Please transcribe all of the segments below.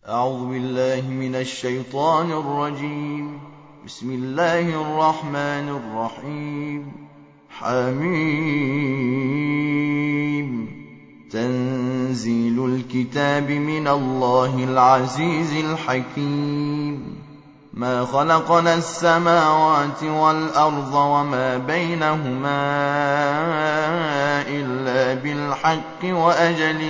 أعوذ بالله من الشيطان الرجيم. بسم الله الرحمن الرحيم. حميم. تنزيل الكتاب من الله العزيز الحكيم. ما خلقنا السماوات والأرض وما بينهما إلا بالحق وأجل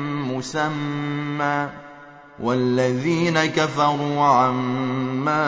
مسمى، والذين كفروا عما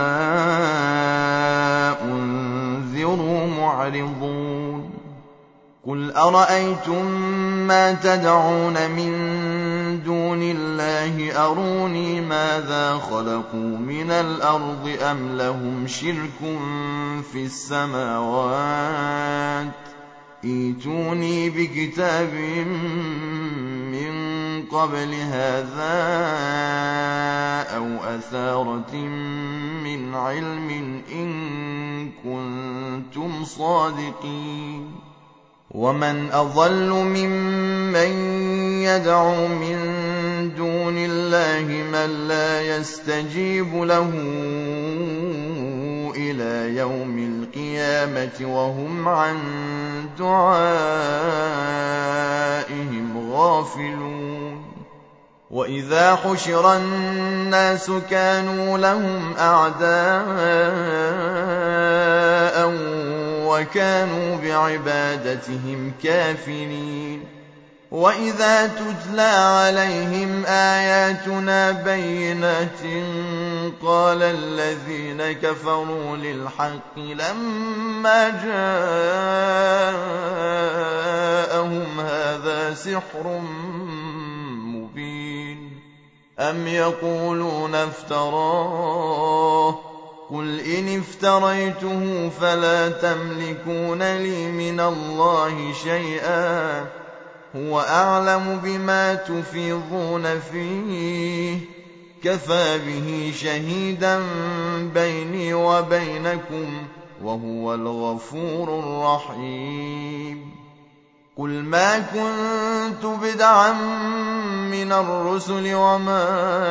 أنذروا معرضون. قل أرأيتم ما تدعون من دون الله أروني ماذا خلقوا من الأرض أم لهم شرك في السماوات، ائتوني بكتاب من قبل هذا أو أثارة من علم إن كنتم صادقين. ومن أضل ممن يدعو من دون الله من لا يستجيب له إلى يوم القيامة وهم عن دعائهم غافلون. وإذا حشر الناس كانوا لهم أعداء وكانوا بعبادتهم كافرين. وإذا تتلى عليهم آياتنا بينات قال الذين كفروا للحق لما جاءهم هذا سحر مبين. أم يقولون افتراه، قل إن افتريته فلا تملكون لي من الله شيئا، هو أعلم بما تفيضون فيه، كفى به شهيدا بيني وبينكم وهو الغفور الرحيم. قل ما كنت بدعا من الرسل وما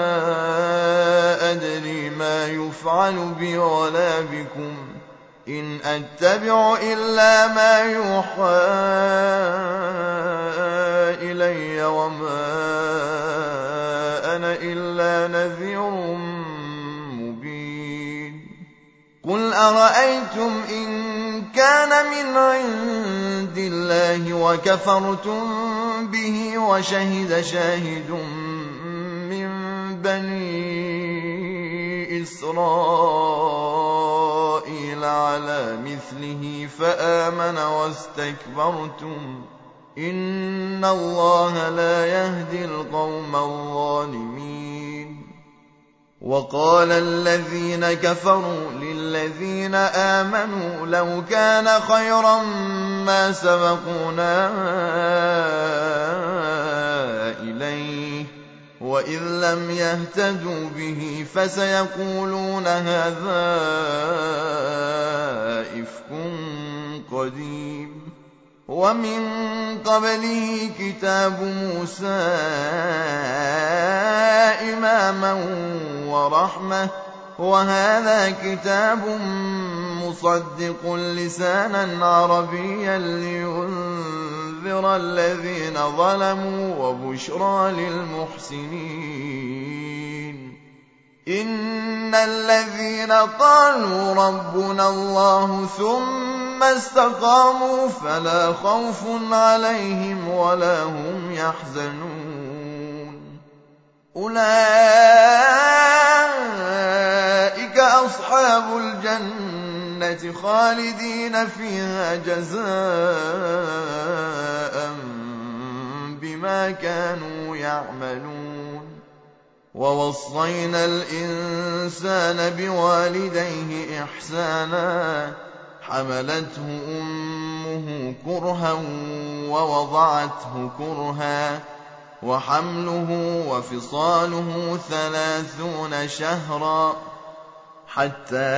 أدري ما يفعل بي ولا بكم، إن أتبع إلا ما يوحى إلي وما أنا إلا نذير مبين. قل أرأيتم إن كان من عند الله وكفرتم به وشهد شاهد من بني إسرائيل على مثله فآمن واستكبرتم، إن الله لا يهدي القوم الظالمين. وقال الذين كفروا للذين آمنوا لو كان خيرا ما سبقونا إليه، وإذ لم يهتدوا به فسيقولون هذا إفك قديم. ومن قبله كتاب موسى إماما ورحمة، وهذا كتاب مصدق لسانا عربيا لينذر الذين ظلموا وبشرى للمحسنين. إن الذين قالوا ربنا الله ثم استقاموا فلا خوف عليهم ولا هم يحزنون. أولئك أصحاب الجنة خالدين فيها جزاء بما كانوا يعملون. ووصينا الإنسان بوالديه إحسانا، حملته أمه كرها ووضعته كرها، وحمله وفصاله 30 شهرا، حتى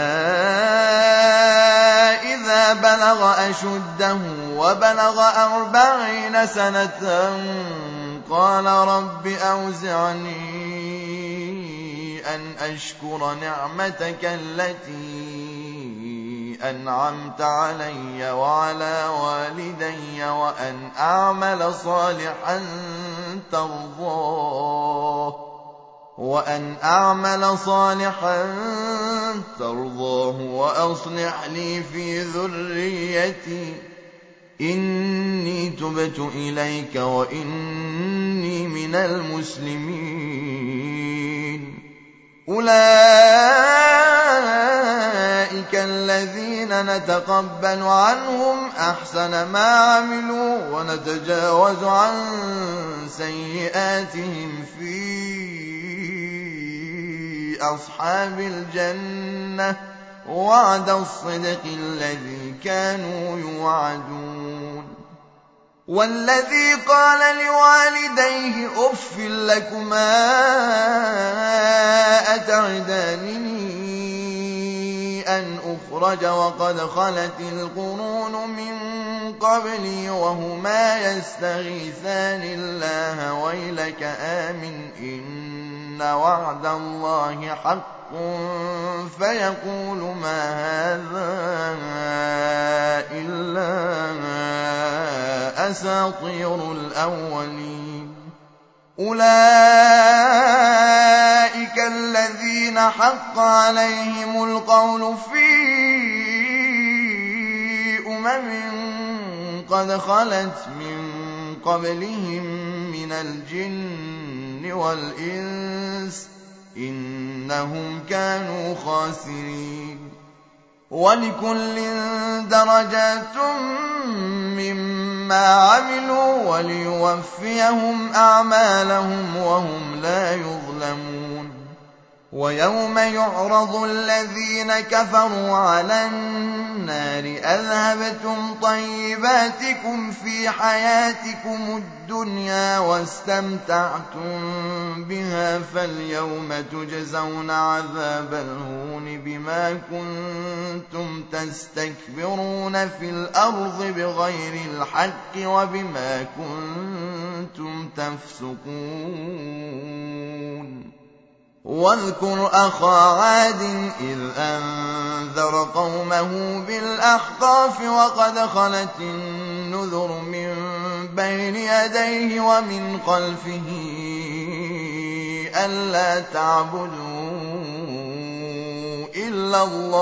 إذا بلغ أشده وبلغ 40 سنة قال رب أوزعني أن أشكر نعمتك التي أنعمت علي وعلى والدي وأن أعمل صالحا ترضاه وأصلح لي في ذريتي إني تبت إليك وإني من المسلمين. أولئك الذين نتقبل عنهم أحسن ما عملوا ونتجاوز عن سيئاتهم في أصحاب الجنة وعد الصدق الذي كانوا يوعدون. والذي قال لوالديه أف لكما أتعدانني أن أخرج وقد خلت القرون من قبلي وهما يستغيثان الله ويلك آمن إن وعد الله حق فيقول ما هذا إلا أساطير الأولين. أولئك الذين حق عليهم القول في قد خلت من قبلهم من الجن والإنس إنهم كانوا خاسرين. ولكل درجات مما عملوا وليوفيهم أعمالهم وهم لا يظلمون. ويوم يعرض الذين كفروا على النار أذهبتم طيباتكم في حياتكم الدنيا واستمتعتم بها فاليوم تجزون عذاب الهون بما كنتم تستكبرون في الأرض بغير الحق وبما كنتم تفسقون. واذكر أخا عاد إذ أنذر قومه بالأحقاف وقد خلت النذر من بين يديه ومن خلفه ألا تعبدوا إلا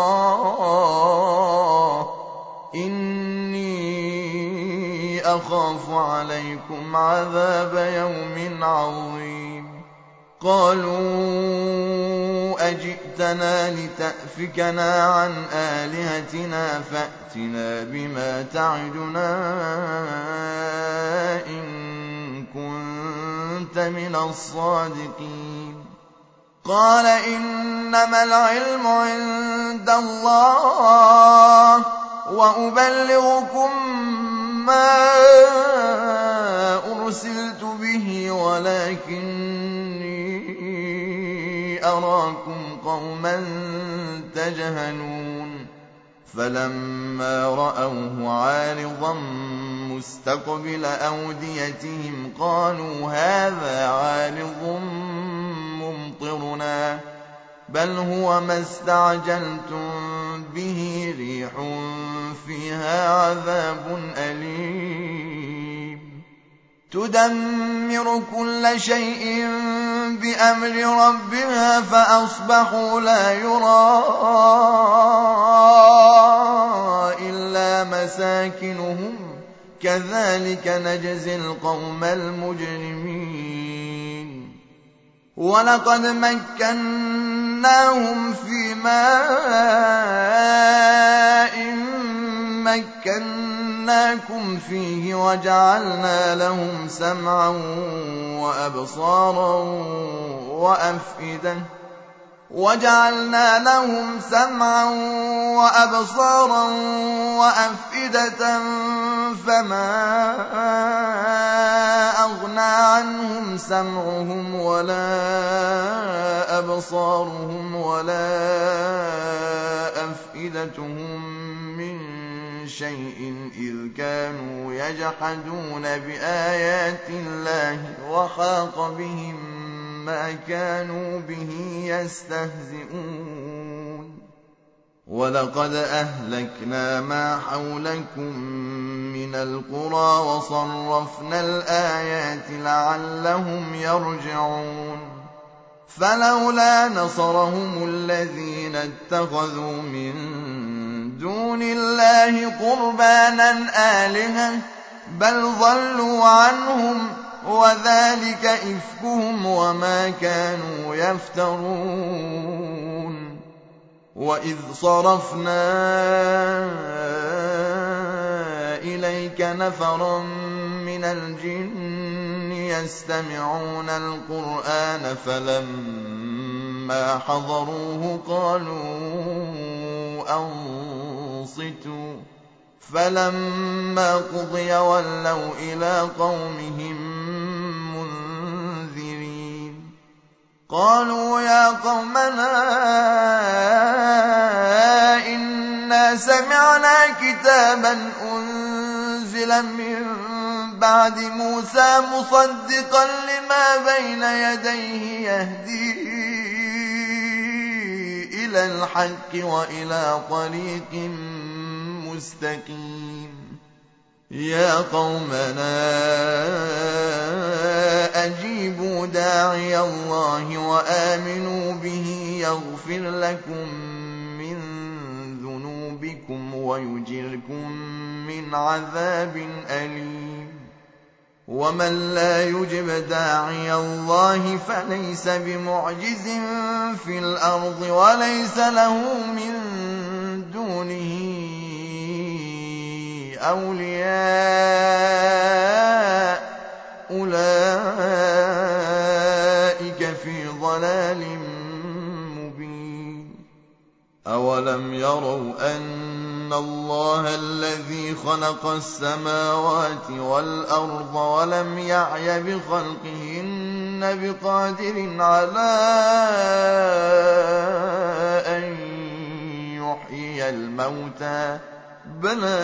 الله إني أخاف عليكم عذاب يوم عظيم. قالوا أجئتنا لتأفكنا عن آلهتنا فأتنا بما تعدنا إن كنت من الصادقين. قال إنما العلم عند الله وأبلغكم ما أرسلت به ولكني أراكم قوما تجهلون. فلما رأوه عارضا مستقبل أوديتهم قالوا هذا عارض ممطرنا بل هو ما استعجلتم به ريح فيها عذاب أليم تدمر كل شيء بأمر ربها فأصبحوا لا يرى إلا مساكنهم كذلك نجزي القوم المجرمين. ولقد مكناهم في ماء مكناكم فيه وجعلنا لهم سمعا وأبصارا وأفئدة فما أغنى عنهم سمعهم ولا أبصارهم ولا أفئدتهم من شيء إذ كانوا يجحدون بآيات الله وحاق بهم ما كانوا به يستهزئون ولقد أهلكنا ما حولكم من القرى وصرفنا الآيات لعلهم يرجعون فلولا نصرهم الذين اتخذوا من دون الله قربانا آلهة بل ضلوا عنهم وذلك إفكهم وما كانوا يفترون وإذ صرفنا إليك نفرا من الجن يستمعون القرآن فلما حضروه قالوا أنصتوا فلما قضي ولوا إلى قومهم منذرين قالوا يا قومنا إنا سمعنا كتابا أنزل من بعد موسى مصدقا لما بين يديه يهدي إلى الحق وإلى طريق مستقيم يا قومنا أجيبوا داعي الله وآمنوا به يغفر لكم من ذنوبكم ويجركم من عذاب أليم ومن لا يجب داعي الله فليس بمعجز في الأرض وليس له من دونه أولياء أولئك في ضلال مبين أولم يروا أن الله الذي خلق السماوات والأرض ولم يعي بخلقهن بقادر على أن يحيي الموتى بلى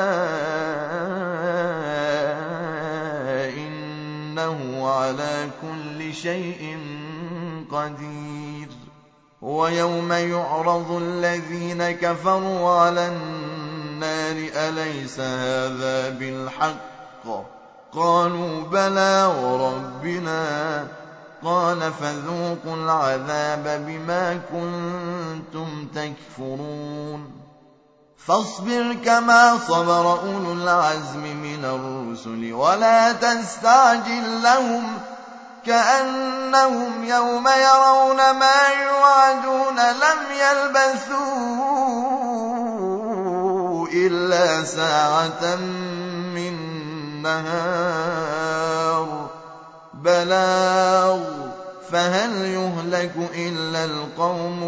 إنه على كل شيء قدير ويوم يعرض الذين كفروا على النار أليس هذا بالحق قالوا بلى وربنا قال فذوقوا العذاب بما كنتم تكفرون فاصبر كما صبر أولو العزم من الرسل ولا تستعجل لهم كأنهم يوم يرون ما يوعدون لم يلبثوا إلا ساعة من نهار بلاغ فهل يهلك إلا القوم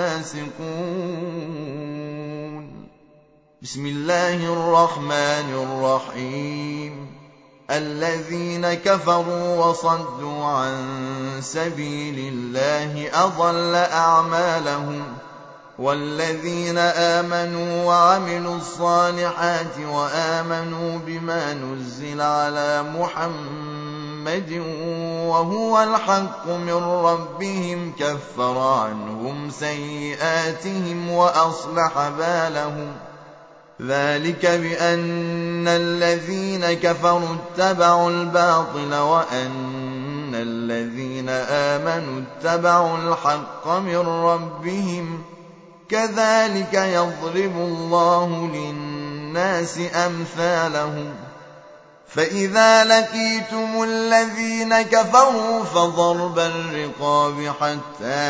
الفاسقون بسم الله الرحمن الرحيم الذين كفروا وصدوا عن سبيل الله أضل أعمالهم والذين آمنوا وعملوا الصالحات وآمنوا بما نزل على محمد وهو الحق من ربهم كفر عنهم سيئاتهم وأصلح بالهم ذلك بأن الذين كفروا اتبعوا الباطل وأن الذين آمنوا اتبعوا الحق من ربهم كذلك يضرب الله للناس أمثالهم فإذا لقيتم الذين كفروا فضرب الرقاب حتى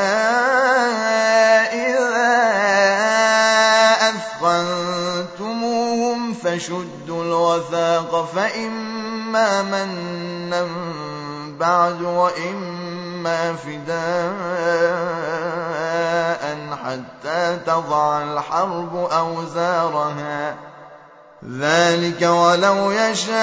إذا أثخنتموهم فشدوا الوثاق فإما منا بعد وإما فداء حتى تضع الحرب أوزارها ذلك ولو يشاء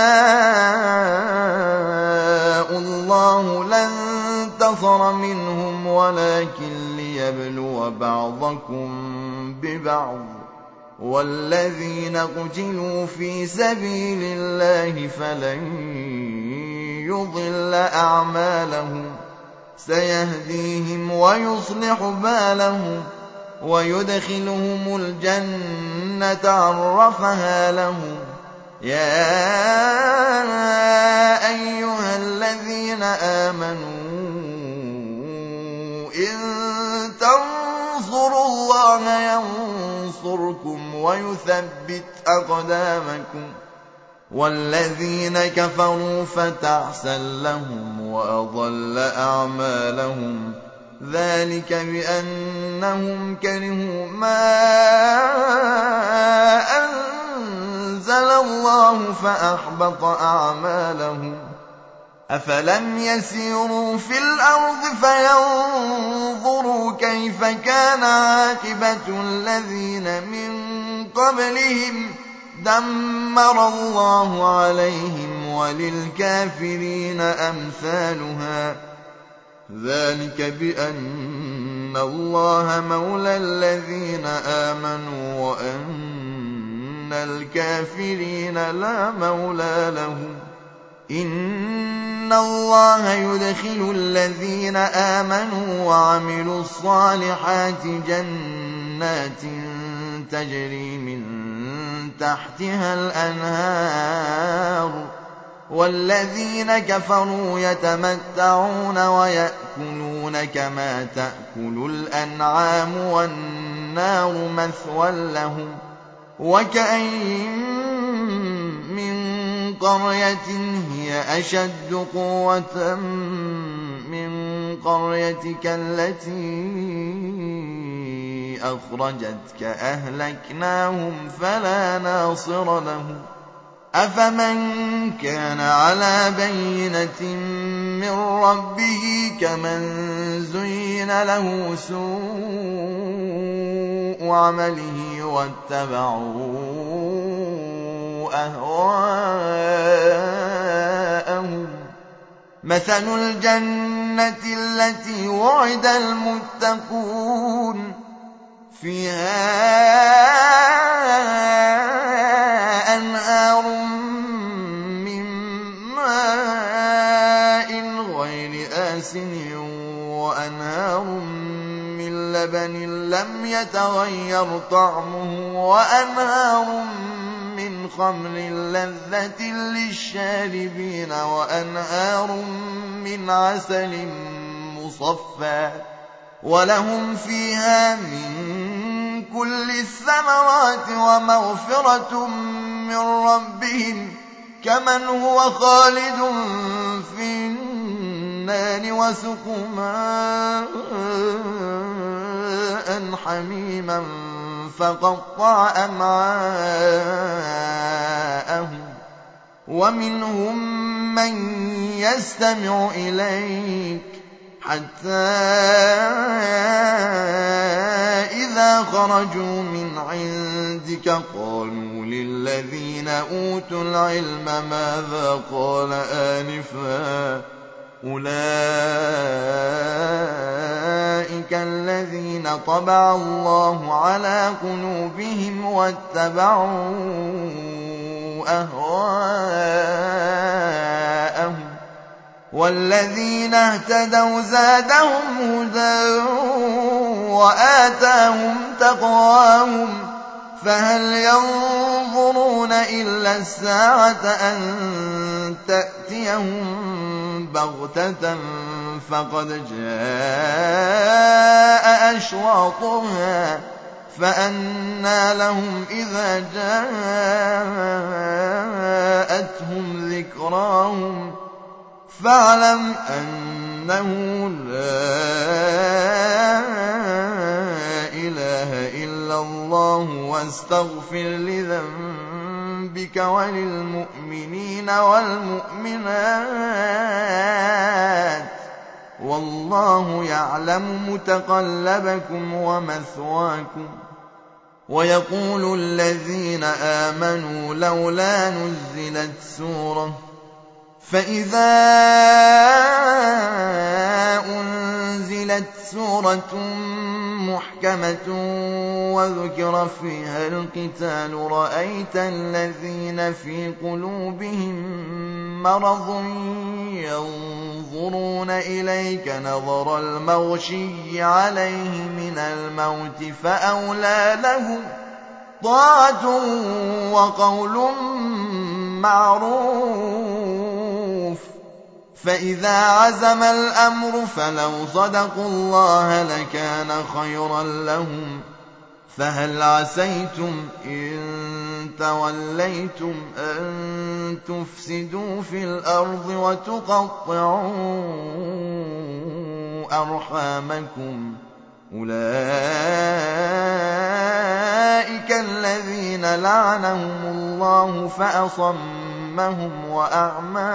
الله لانتصر منهم ولكن ليبلو بعضكم ببعض والذين قتلوا في سبيل الله فلن يضل أعمالهم سيهديهم ويصلح بالهم ويدخلهم الجنة عرفها لهم. يا أيها الذين آمنوا إن تنصروا الله ينصركم ويثبت أقدامكم. والذين كفروا فتعسا لهم وأضل أعمالهم. ذلك بأنهم كرهوا ما أنزل الله فأحبط أعمالهم. أفلم يسيروا في الأرض فينظروا كيف كان عاقبة الذين من قبلهم دمر الله عليهم وللكافرين أمثالها. ذلك بأن الله مولى الذين آمنوا وأن الكافرين لا مولى لهم. إن الله يدخل الذين آمنوا وعملوا الصالحات جنات تجري من تحتها الأنهار. والذين كفروا يتمتعون ويأكلون كما تأكل الأنعام والنار مثوى لهم. وكأين من قرية هي أشد قوة من قريتك التي أخرجتك أهلكناهم فلا ناصر لهم. أفمن كان على بينة من ربه كمن زين له سوء عمله واتبعوا أهواءهم. مثل الجنة التي وعد المتقون فيها أنهار من ماء غير آسن وأنهار من لبن لم يتغير طعمه وأنهار من خمر لذة للشاربين وأنهار من عسل مصفى ولهم فيها من كل الثمرات ومغفرة من ربهم كمن هو خالد في النار وسقوا ماء حميما فقطع أمعاءهم. ومنهم من يستمع إليك حتى إذا خرجوا من عندك قالوا للذين أوتوا العلم ماذا قال آنفا أولئك الذين طبع الله على قلوبهم واتبعوا أهواءهم. والذين اهتدوا زادهم هدى وآتاهم تقواهم فهل ينظرون إلا الساعة أن تأتيهم بغتة فقد جاء أشراطها فأنى لهم إذا جاءتهم ذكراهم فاعلم أنه لا إله إلا الله واستغفر لذنبك وللمؤمنين والمؤمنات والله يعلم متقلبكم ومثواكم. ويقول الذين آمنوا لولا نزلت سورة فإذا أنزلت سورة محكمة وذكر فيها القتال رأيت الذين في قلوبهم مرض ينظرون ينظرون إليك نظر المغشي عليه من الموت فأولى لهم طاعة وقول معروف. فإذا عزم الأمر فلو صدقوا الله لكان خيرا لهم. فهل عسيتم إن توليتم أن تفسدوا في الأرض وتقطعوا أرحامكم؟ أولئك الذين لعنهم الله فأصمهم وأعمى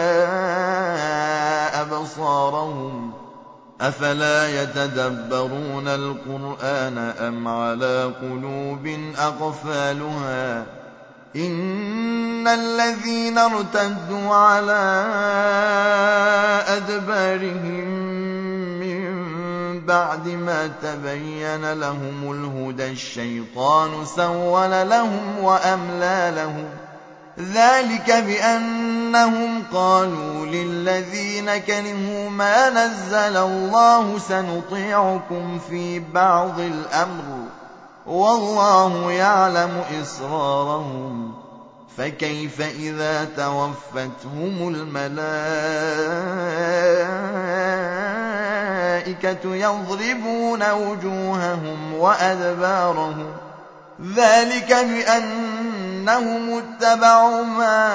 أبصارهم. أفلا يتدبرون القرآن أم على قلوب أقفالها؟ إن الذين ارتدوا على أدبارهم من بعد ما تبين لهم الهدى الشيطان سول لهم وأملى لهم. ذلك بأنهم قالوا للذين كرهوا ما نزل الله سنطيعكم في بعض الأمر والله يعلم إسرارهم. فكيف إذا توفتهم الملائكة يضربون وجوههم وأدبارهم؟ ذلك بأنهم اتبعوا ما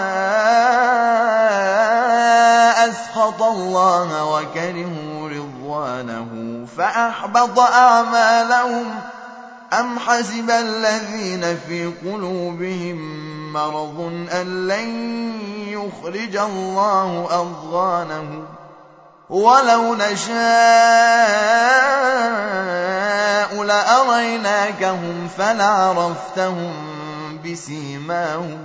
أسخط الله وكرهوا رضوانه فأحبط أعمالهم. أم حسب الذين في قلوبهم مرض أن لن يخرج الله أضغانهم؟ ولو نشاء لأريناكهم فلعرفتهم بسيماهم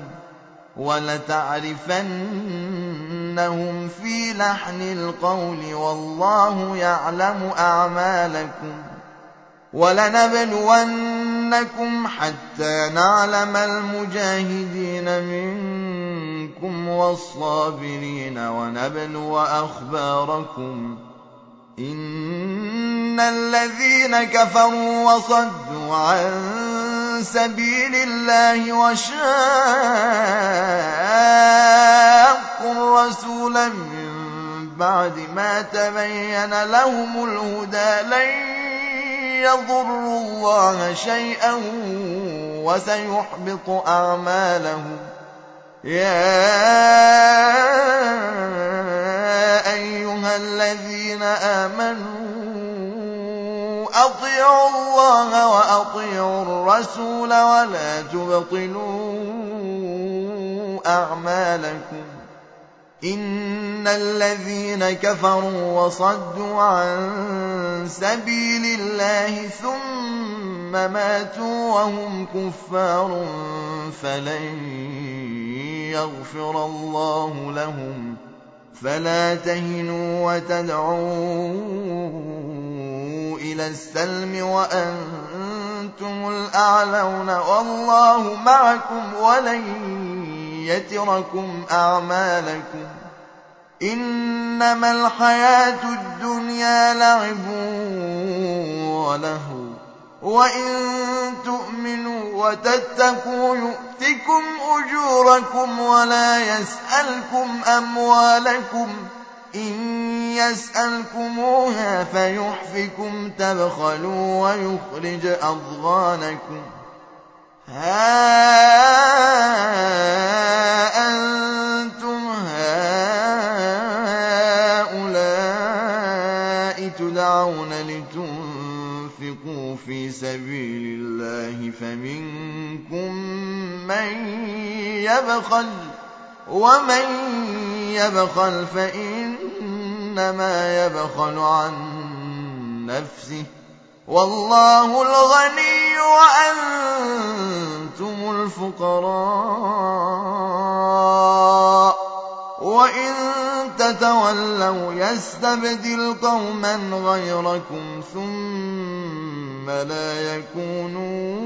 ولتعرفنهم في لحن القول والله يعلم أعمالكم. ولنبلونكم حتى نعلم المجاهدين منكم والصابرين ونبلو أخباركم. إن الذين كفروا وصدوا عن سبيل الله وشاقوا الرسول من بعد ما تبين لهم الهدى لن يضروا الله شيئا وسيحبط أعمالهم. يا أيها الذين آمنوا أطيعوا الله وأطيعوا الرسول ولا تبطلوا أعمالكم. إن الذين كفروا وصدوا عن سبيل الله ثم ماتوا وهم كفار فلن يغفر الله لهم. فلا تهنوا وتدعوا إلى السلم وأنتم الأعلون والله معكم ولن يتركم أعمالكم. إنما الحياة الدنيا لعب ولهو وإن تؤمنوا وتتقوا يؤتكم أجوركم ولا يسألكم أموالكم. إن يسألكموها فيحفكم تبخلوا ويخرج أضغانكم. ها أنتم هؤلاء تدعون لتنفقوا في سبيل الله فمنكم من يبخل ومن يبخل فإنما يبخل عن نفسه والله الغني وأنتم الفقراء. وإن تتولوا يستبدل قوما غيركم ثم لا يكونوا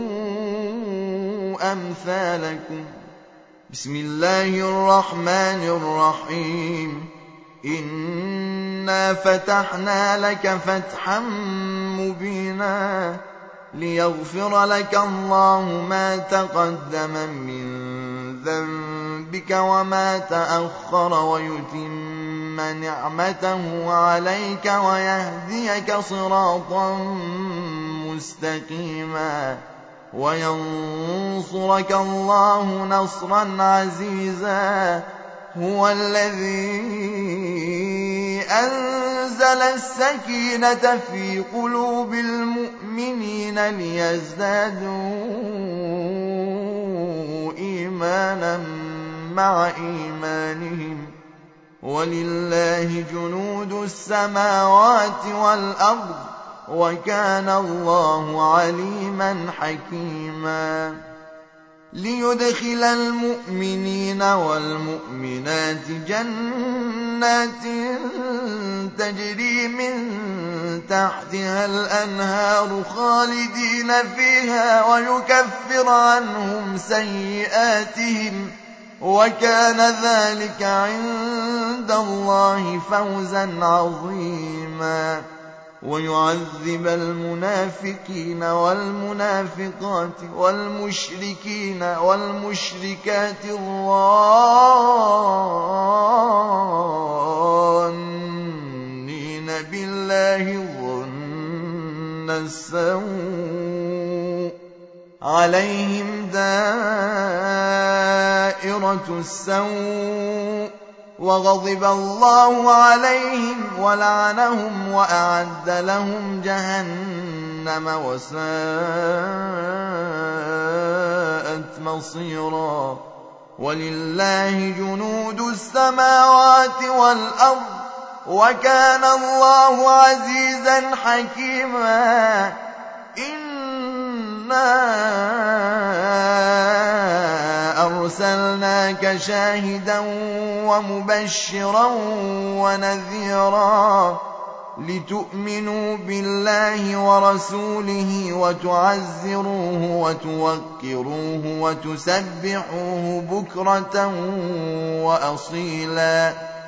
أمثالكم. بسم الله الرحمن الرحيم. إنا فتحنا لك فتحا مبينا ليغفر لك الله ما تقدم من ذنبك وما تأخر ويتم نعمته عليك ويهديك صراطا مستقيما وينصرك الله نصرا عزيزا هو الذي أنزل السكينة في قلوب المؤمنين ليزدادوا إيمانا مع إيمانهم ولله جنود السماوات والأرض وكان الله عليما حكيما ليدخل المؤمنين والمؤمنات جنات تجري من تحتها الأنهار خالدين فيها ويكفر عنهم سيئاتهم وكان ذلك عند الله فوزا عظيما ويعذب المنافقين والمنافقات والمشركين والمشركات الظانين بالله ظن السوء عليهم دائرة السوء وغضب الله عليهم ولعنهم وأعد لهم جهنم وساءت مصيرا ولله جنود السماوات والأرض وكان الله عزيزا حكيما إنا أرسلناك شاهدا ومبشرا ونذيرا لتؤمنوا بالله ورسوله وتعزروه وتوقروه وتسبحوه بكرة وأصيلا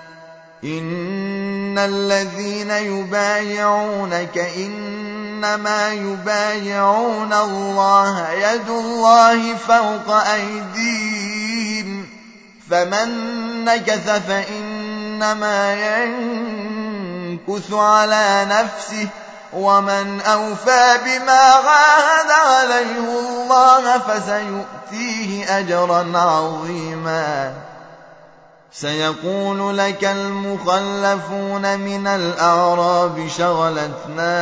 إن الذين يبايعونك إنما يبايعون الله يد الله فوق أيديهم فمن نكث فإنما ينكث على نفسه ومن أوفى بما عاهد عليه الله فسيؤتيه أجرا عظيما سيقول لك المخلفون من الأعراب شغلتنا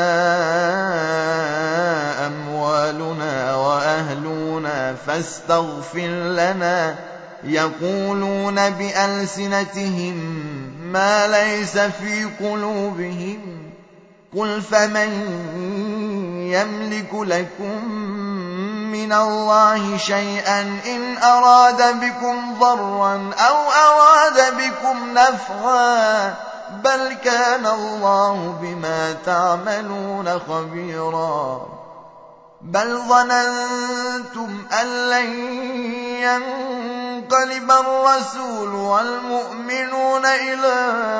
أموالنا وأهلنا فاستغفر لنا يقولون بألسنتهم ما ليس في قلوبهم قل فمن يملك لكم من الله شيئا إن أراد بكم ضرا أو أراد بكم نفعا بل كان الله بما تعملون خبيرا بل ظننتم أن لن ينقلب الرسول والمؤمنون إلى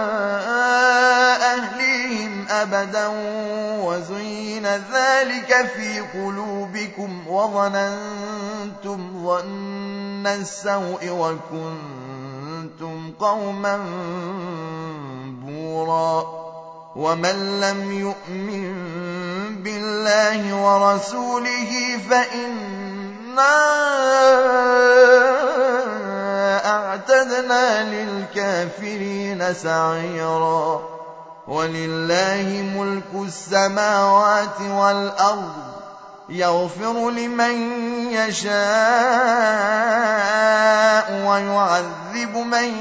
أهليهم أبدا وزين ذلك في قلوبكم وظننتم ظن السوء وكنتم قوما بورا ومن لم يؤمن بالله ورسوله فإنا أعتدنا للكافرين سعيرا ولله ملك السماوات والأرض يغفر لمن يشاء ويعذب من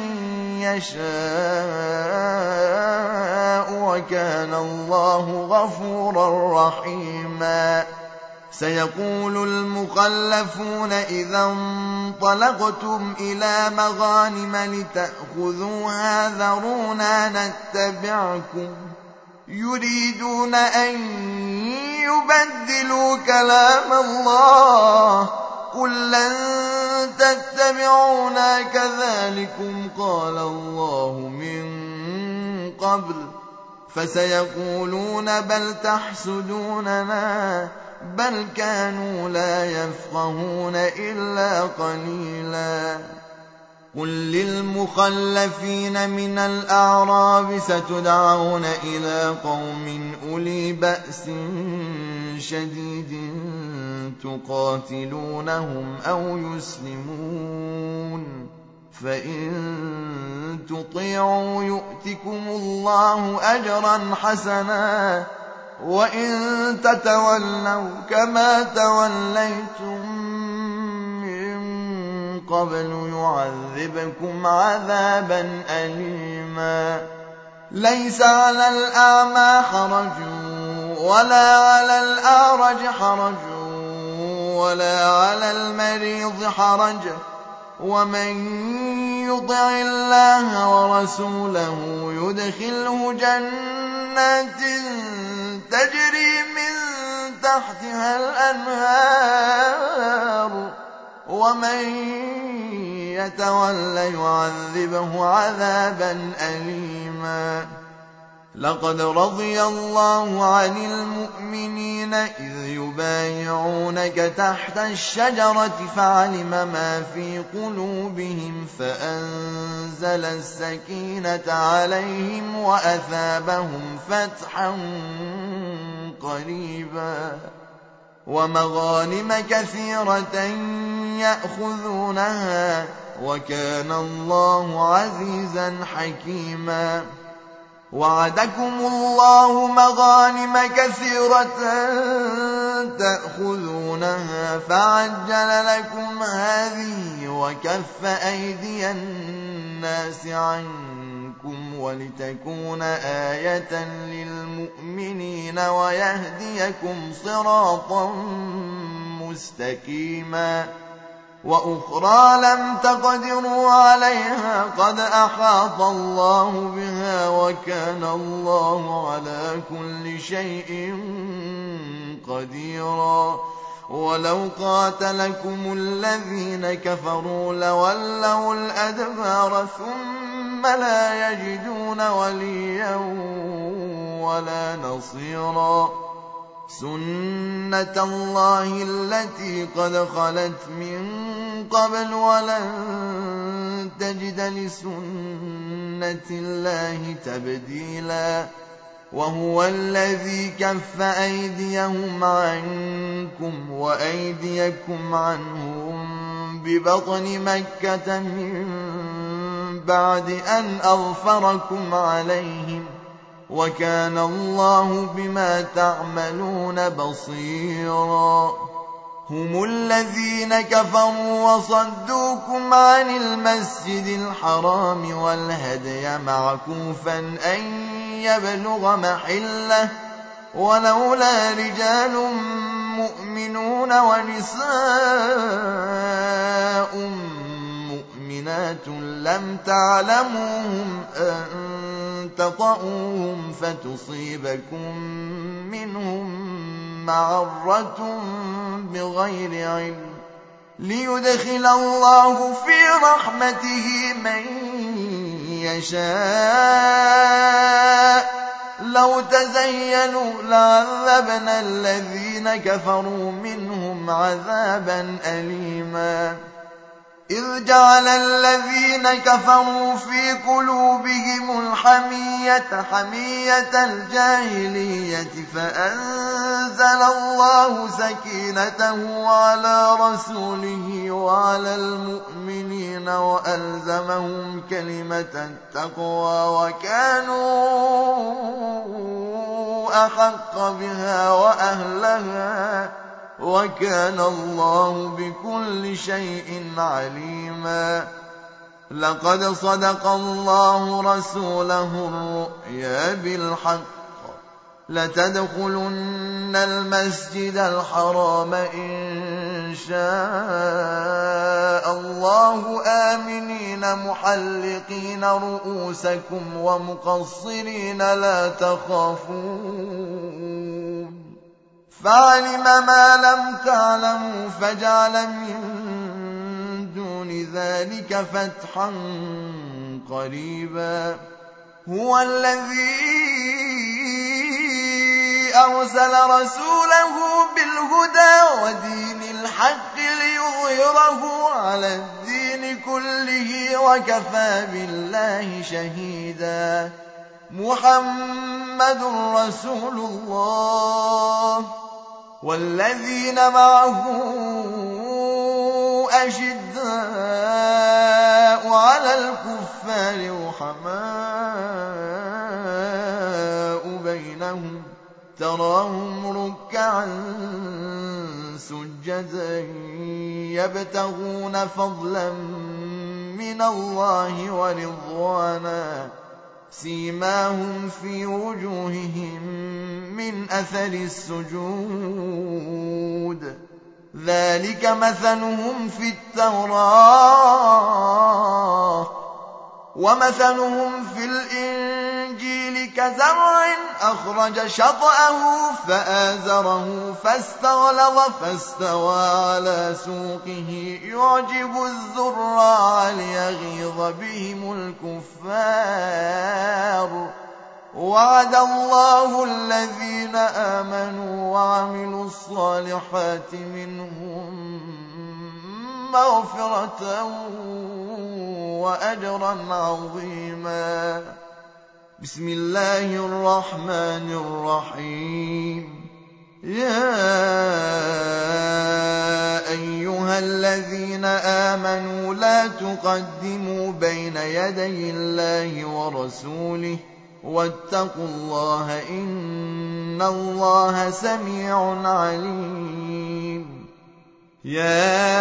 يشاء وكان الله غفورا رحيما سيقول المخلفون إذا انطلقتم إلى مغانم لتأخذوها ذرونا نتبعكم يريدون أن يبدلوا كلام الله قل لن تتبعونا كذلكم قال الله من قبل فسيقولون بل تحسدوننا بل كانوا لا يفقهون إلا قليلا قل للمخلفين من الأعراب ستدعون إلى قوم أولي بأس شديد تقاتلونهم أو يسلمون فإن تطيعوا يؤتكم الله أجرا حسنا وإن تتولوا كما توليتم من قبل يعذبكم عذابا أليما ليس على الأعمى حرج ولا على الأعرج حرج ولا على المريض حرج ومن يطع الله ورسوله يدخله جنات تجري من تحتها الأنهار ومن يتول يعذبه عذابا أليما لقد رضي الله عن المؤمنين إذ يبايعونك تحت الشجرة فعلم ما في قلوبهم فأنزل السكينة عليهم وأثابهم فتحا قريبا ومغانم كثيرة يأخذونها وكان الله عزيزا حكيما وعدكم الله مغانم كثيرة تأخذونها فعجل لكم هذه وكف أيدي الناس عنكم ولتكون آية للمؤمنين ويهديكم صراطا مستقيما وأخرى لم تقدروا عليها قد أحاط الله بها وكان الله على كل شيء قديرا ولو قاتلكم الذين كفروا لولوا الأدبار ثم لا يجدون وليا ولا نصيرا سنة الله التي قد خلت من قبل ولن تجد لسنة الله تبديلا وهو الذي كف أيديهم عنكم وأيديكم عنهم ببطن مكة من بعد أن أغفركم عليهم وكان الله بما تعملون بصيرا هم الذين كفروا وصدوكم عن المسجد الحرام والهدي معكوفا أن يبلغ محله ولولا رجال مؤمنون ونساء مؤمنات لم تعلموهم أن تطؤوهم فتصيبكم منهم معرة بغير علم ليدخل الله في رحمته من يشاء لو تزينوا لعذبنا الذين كفروا منهم عذابا أليما إذ جعل الذين كفروا في قلوبهم الحمية حمية الجاهلية فأنزل الله سكينته على رسوله وعلى المؤمنين وألزمهم كلمة التقوى وكانوا أحق بها وأهلها وكان الله بكل شيء عليما لقد صدق الله رسوله الرؤيا بالحق لتدخلن المسجد الحرام إن شاء الله آمنين محلقين رؤوسكم ومقصرين لا تخافون فعلم ما لم تعلموا فجعل من دون ذلك فتحا قريبا هو الذي أرسل رسوله بالهدى ودين الحق ليظهره على الدين كله وكفى بالله شهيدا محمد رسول الله والذين معه أشداء على الكفار رحماء بينهم تراهم ركعا سجدا يبتغون فضلا من الله ورضوانا سيماهم في وجوههم من أثر السجود ذلك مثلهم في التوراة ومثلهم في الإنجيل كزرع أخرج شطأه فآزره فاستوى على سوقه يعجب الزراع ليغيظ بهم الكفار وعد الله الذين آمنوا وعملوا الصالحات منهم مغفرة وأجرا عظيما بسم الله الرحمن الرحيم يا أيها الذين آمنوا لا تقدموا بين يدي الله ورسوله واتقوا الله إن الله سميع عليم يا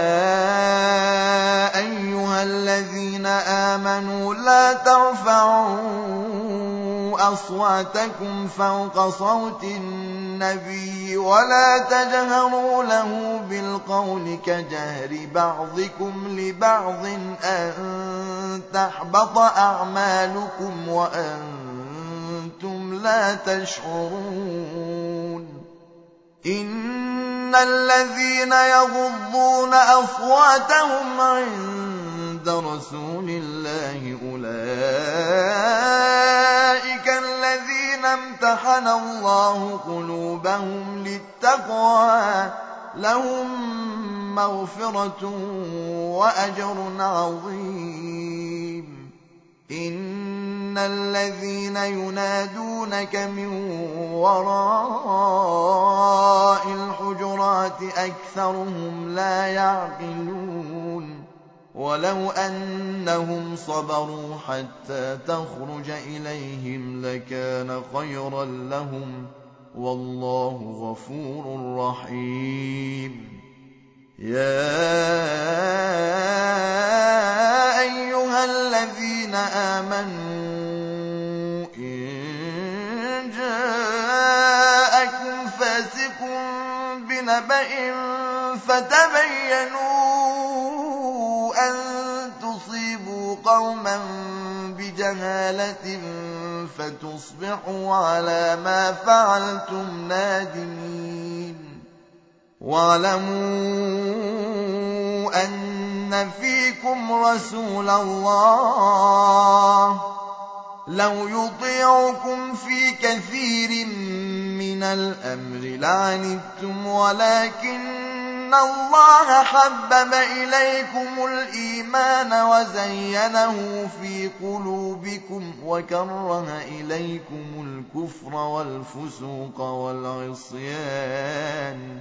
أيها الذين آمنوا لا ترفعوا أصواتكم فوق صوت النبي ولا تجهروا له بالقول كجهر بعضكم لبعض أن تحبط أعمالكم وأنتم لا تشعرون إن الذين يغضون أصواتهم عند رسول الله أولئك الذين امتحن الله قلوبهم للتقوى لهم مغفرة وأجر عظيم إن الذين ينادونك من وراء الحجرات أكثرهم لا يعقلون ولو أنهم صبروا حتى تخرج إليهم لكان خيرا لهم والله غفور رحيم يا أيها الذين آمنوا إن جاءكم فاسق بنبأ فتبينوا أن تصيبوا قوما بجهالة فتصبحوا على ما فعلتم نادمين واعلموا أن فيكم رسول الله لو يطيعكم في كثير من الأمر لعنتم ولكن الله حبب إليكم الإيمان وزينه في قلوبكم وكره إليكم الكفر والفسوق والعصيان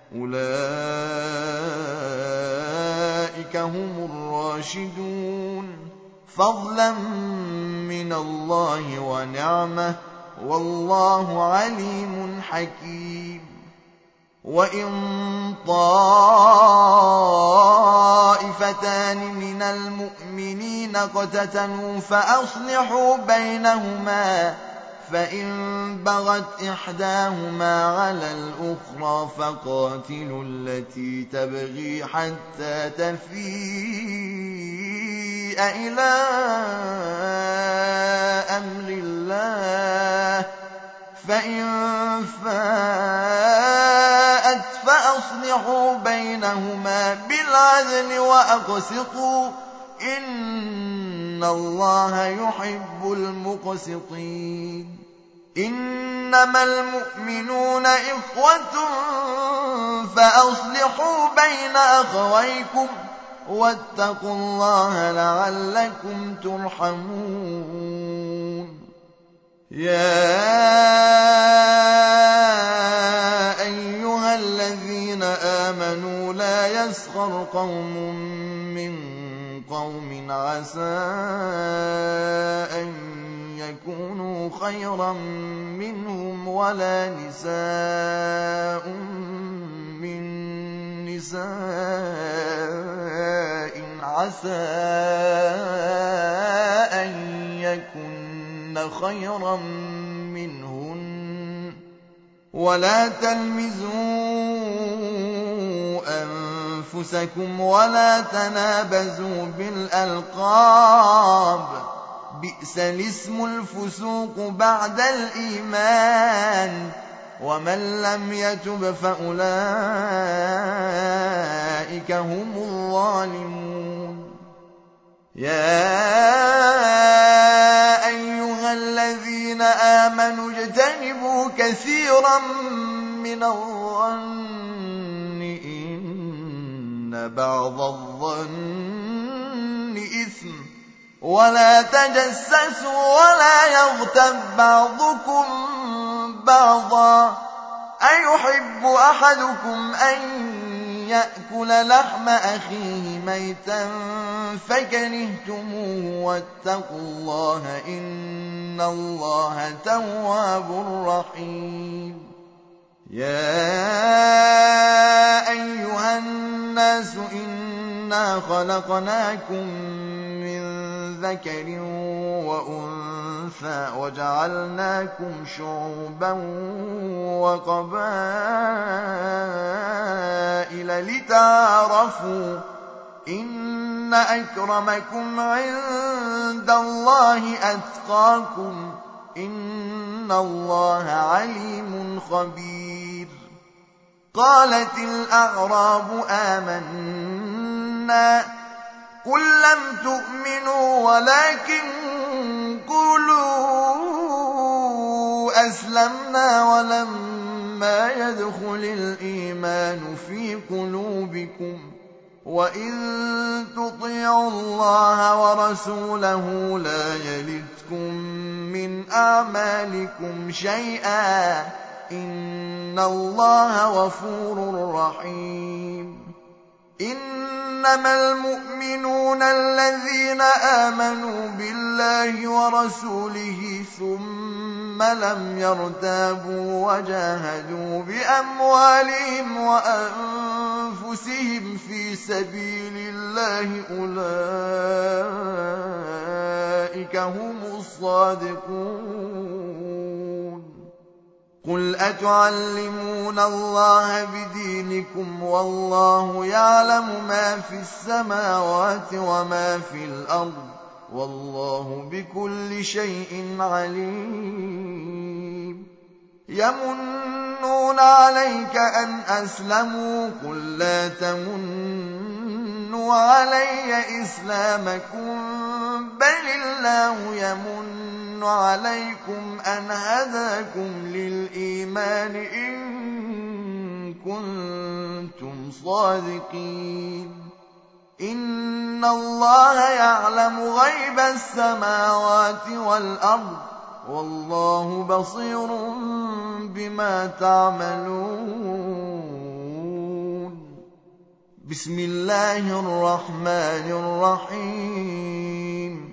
أولئك هم الراشدون فضلا من الله ونعمه والله عليم حكيم وإن طائفتان من المؤمنين اقتتلوا فأصلحوا بينهما فإن بغت إحداهما على الأخرى فقاتلوا التي تبغي حتى تفيء إلى أمر الله فإن فاءت فأصلحوا بينهما بالعدل وأقسطوا إن إِنَّ اللَّهَ يُحِبُّ الْمُقْسِطِينَ إِنَّمَا الْمُؤْمِنُونَ إِخْوَةٌ فَأَصْلِحُوا بَيْنَ أَخَوَيْكُمْ وَاتَّقُوا اللَّهَ لَعَلَّكُمْ تُرْحَمُونَ يَا أَيُّهَا الَّذِينَ آمَنُوا لَا يَسْخَرْ قَوْمٌ مِّن قَوْمٍ عَسَىٰ أَن يَكُونُوا خَيْرًا مِّنْهُمْ وَلَا نِسَاءٌ مِّن نِّسَاءٍ عَسَىٰ أَن يَكُنَّ خَيْرًا مِّنْهُنَّ وَلَا تَلْمِزُوا أَنفُسَكُمْ وَلَا تَنَابَزُوا بِالْأَلْقَابِ ۖ بِئْسَ الاسم الفسوق بعد الإيمان ومن لم يتب فأولئك هم الظالمون يا أيها الذين آمنوا اجتنبوا كثيرا من الظن إن بعض الظن إثم ولا تجسسوا ولا يغتب بعضكم بعضا أيحب أحدكم أن يأكل لحم أخيه ميتا فكرهتموه واتقوا الله إن الله تواب رحيم يا أيها الناس إنا خلقناكم من ذكر وأنثى وجعلناكم شعوبا وقبائل لتعارفوا إن أكرمكم عند الله أتقاكم إن الله عليم خبير قالت الأعراب آمنا قل لم تؤمنوا ولكن قولوا أسلمنا ولما يدخل الإيمان في قلوبكم وإن تطيعوا الله ورسوله لا يلتكم من أعمالكم شيئا إن الله غفور رحيم إنما المؤمنون الذين آمنوا بالله ورسوله ثم لم يرتابوا وجاهدوا بأموالهم وأنفسهم في سبيل الله أولئك هم الصادقون قل أتعلمون الله بدينكم والله يعلم ما في السماوات وما في الأرض والله بكل شيء عليم يمنون عليك أن أسلموا قل لا تمنوا علي إسلامكم بل الله يمن عليكم أن هداكم للإيمان إن كنتم صادقين إن الله يعلم غيب السماوات والأرض والله بصير بما تعملون بسم الله الرحمن الرحيم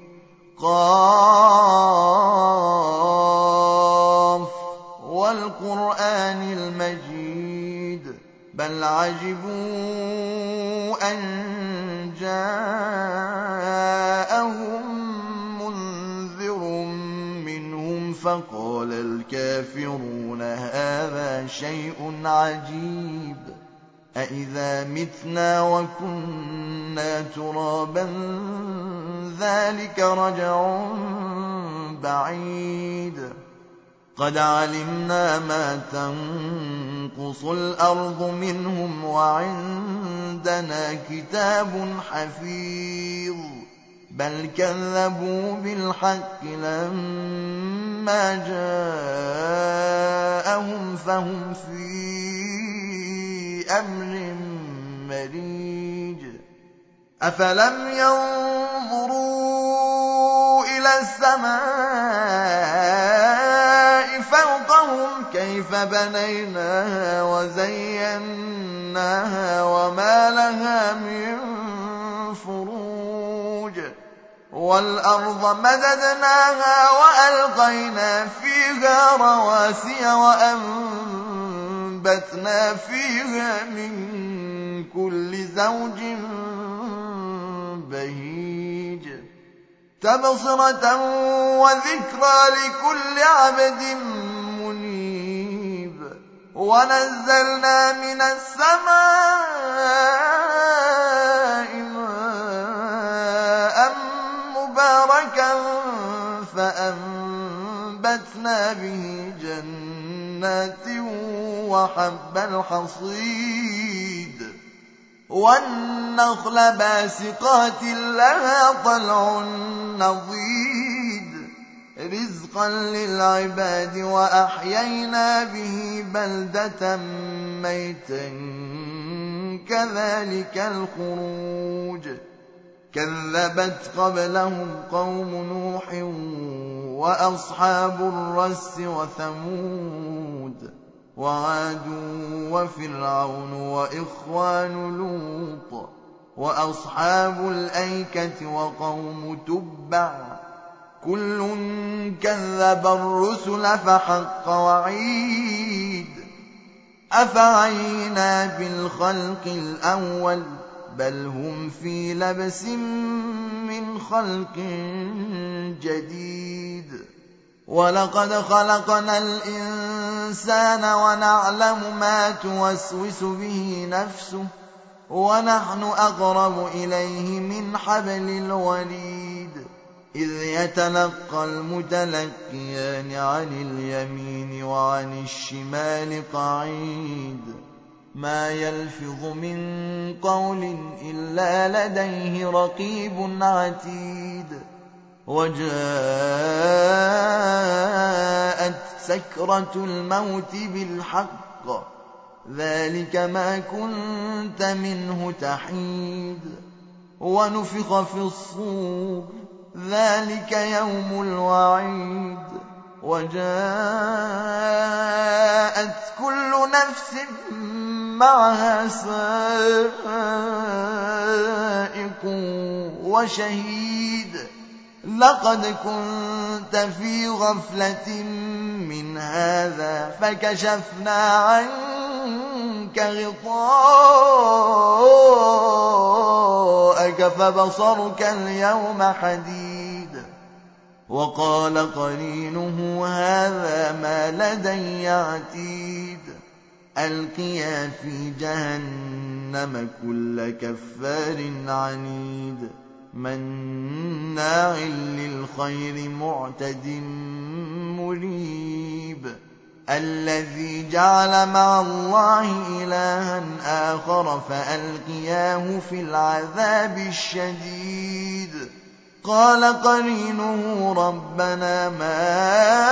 قاف والقرآن المجيد بل عجبوا أن جاءهم منذر منهم فقال الكافرون هذا شيء عجيب أإذا متنا وكنا ترابا ذلك رجع بعيد قد علمنا ما تنقص الأرض منهم وعندنا كتاب حفيظ بل كذبوا بالحق لما جاءهم فهم في أمر مريج أفلم ينظروا إلى السماء فوقهم كيف بنيناها وزيناها وما لها من فروج والأرض مددناها وألقينا فيها رواسي وأنبتنا فيها من كل زوج بهيج تبصرة وذكرى لكل عبد منيب ونزلنا من السماء ماء مباركا فأنبتنا به جنات وحب الحصيد والنخل باسقات لها طلع نضيد رزقا للعباد وأحيينا به بلدة ميتا كذلك الخروج كذبت قبلهم قوم نوح وأصحاب الرس وثمود وعاد وفرعون وإخوان لوط وأصحاب الأيكة وقوم تبع كل كذب الرسل فحق وعيد أفعينا بالخلق الأول بل هم في لبس من خلق جديد ولقد خلقنا الإنسان ونعلم ما توسوس به نفسه ونحن أقرب إليه من حبل الوريد إذ يتلقى المتلقيان عن اليمين وعن الشمال قعيد ما يلفظ من قول إلا لديه رقيب عتيد وجاءت سكرة الموت بالحق ذلك ما كنت منه تحيد ونفخ في الصور ذلك يوم الوعيد وجاءت كل نفس معها سائق وشهيد لقد كنت في غفلة من هذا فكشفنا عنك غطاءك فبصرك اليوم حديد وقال قرينه هذا ما لدي عتيد ألقيا في جهنم كل كفار عنيد مناع للخير معتد مريب الذي جعل مع الله إلها آخر فألقياه في العذاب الشديد قال قرينه ربنا ما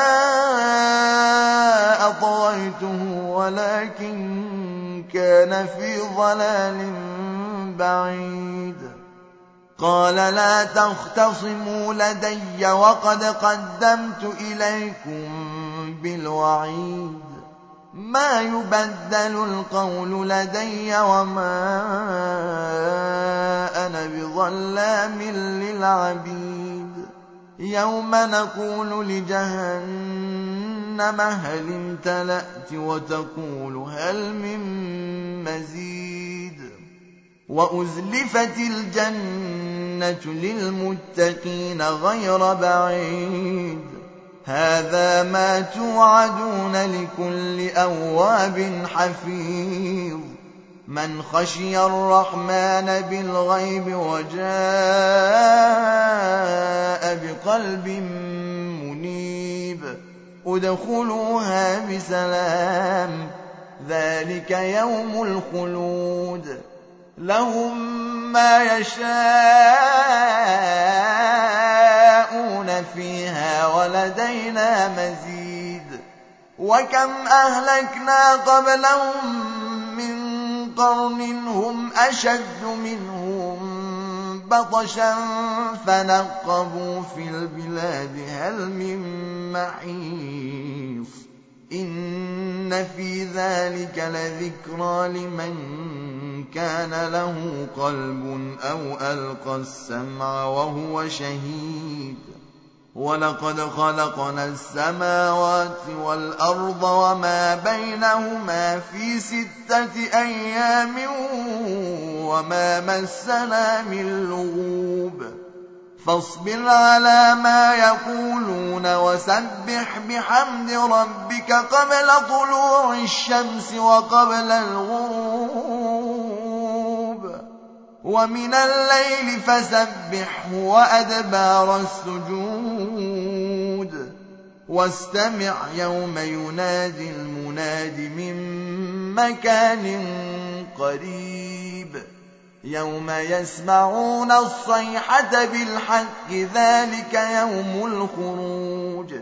أطغيته ولكن كان في ضلال بعيد قال لا تختصموا لدي وقد قدمت إليكم بالوعيد ما يبدل القول لدي وما أنا بظلام للعبيد يوم نقول لجهنم هل امتلأت وتقول هل من مزيد وأزلفت الجنة للمتقين غير بعيد هذا ما توعدون لكل أواب حفيظ من خشي الرحمن بالغيب وجاء بقلب منيب ادخلوها بسلام ذلك يوم الخلود لهم ما يشاءون فيها ولدينا مزيد وكم أهلكنا قبلهم من قرن هم أشد منهم بطشا فنقبوا في البلاد هل من محيص إن في ذلك لذكرى لمن كان له قلب أو ألقى السمع وهو شهيد ولقد خلقنا السماوات والأرض وما بينهما في 6 أيام وما مسنا من لغوب فاصبر على ما يقولون وسبح بحمد ربك قبل طلوع الشمس وقبل الغروب ومن الليل فسبحه وأدبار السجود واستمع يوم ينادي المناد من مكان قريب يوم يسمعون الصيحة بالحق ذلك يوم الخروج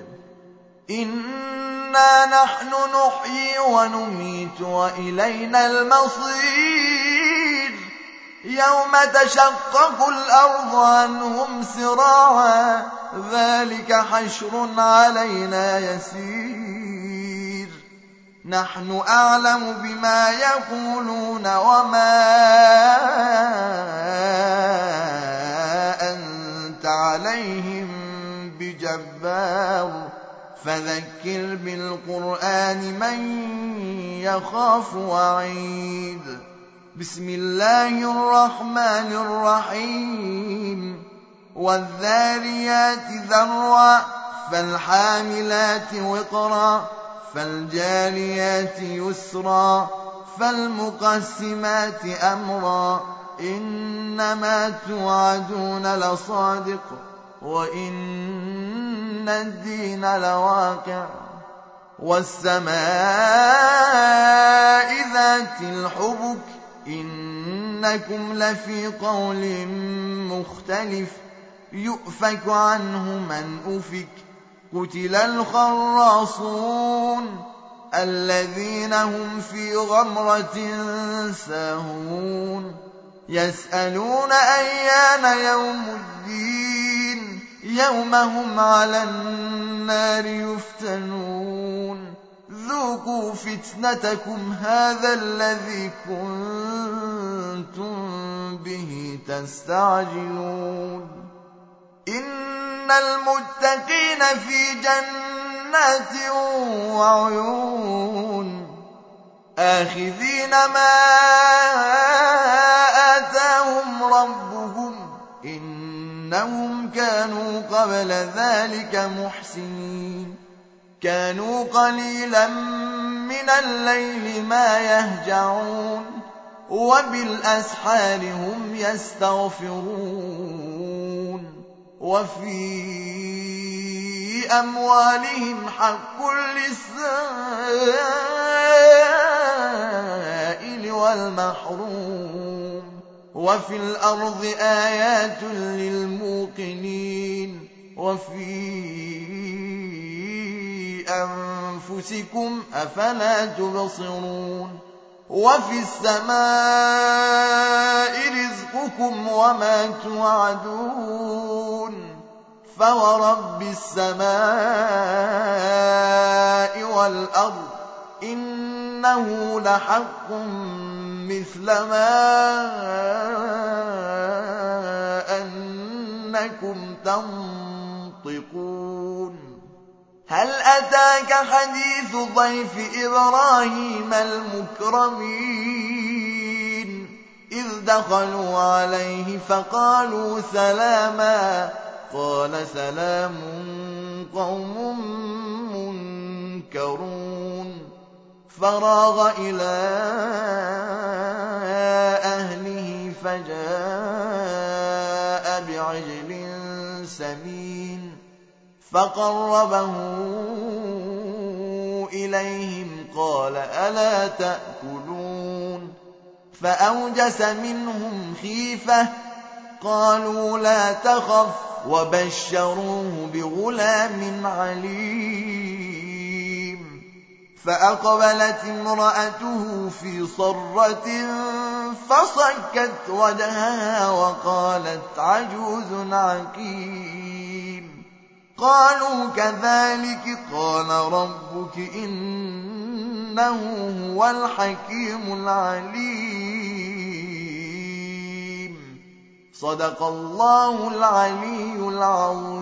إنا نحن نحيي ونميت وإلينا المصير يوم تشقق الأرض عنهم سراعا ذلك حشر علينا يسير نحن أعلم بما يقولون وما أنت عليهم بجبار فذكر بالقرآن من يخاف وعيد بسم الله الرحمن الرحيم والذاريات ذروا فالحاملات وقرا فالجاريات يسرا فالمقسمات أمرا إنما توعدون لصادق وإن الدين لواقع والسماء ذات الحبك إنكم لفي قول مختلف يؤفك عنه من أفك قتل الخراصون الذين هم في غمرة ساهون يسألون أيان يوم الدين يوم هم على النار يفتنون ذوقوا فتنتكم هذا الذي كنتم به تستعجلون إن المتقين في جنات وعيون آخذين ما آتاهم ربهم إنهم كانوا قبل ذلك محسنين كانوا قليلا من الليل ما يهجعون وبالأسحار هم يستغفرون وفي أموالهم حق للسائل والمحروم وفي الأرض آيات للموقنين وفي أنفسكم أفلا تبصرون وفي السماء رزقكم وما توعدون فورب السماء والأرض إنه لحق مثل ما أنكم تنطقون هل أتاك حديث ضيف إبراهيم المكرمين إذ دخلوا عليه فقالوا سلاما قال سلام قوم منكرون فراغ إلى أهله فجاء بعجل سمين فقربه إليهم قال ألا تأكلون فأوجس منهم خيفة قالوا لا تخف وبشروه بغلام عليم فأقبلت امرأته في صرة فصكت وجهها وقالت عجوز عقيم قالوا كذلك قال ربك إنه هو الحكيم العليم صدق الله العلي العظيم.